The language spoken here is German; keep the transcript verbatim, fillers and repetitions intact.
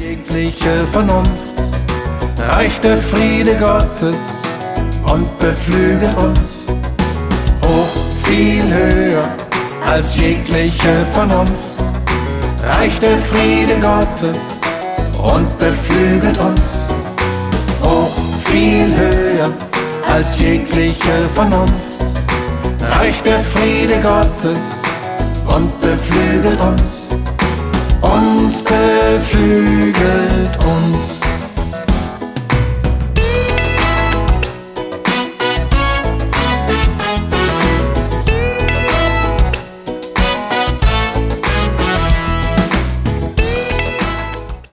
jegliche Vernunft, reicht der Friede Gottes und beflügelt uns. Hoch, viel höher als jegliche Vernunft, reicht der Friede Gottes und beflügelt uns. Hoch, viel höher als jegliche Vernunft, reicht der Friede Gottes und beflügelt uns. Und beflügelt uns.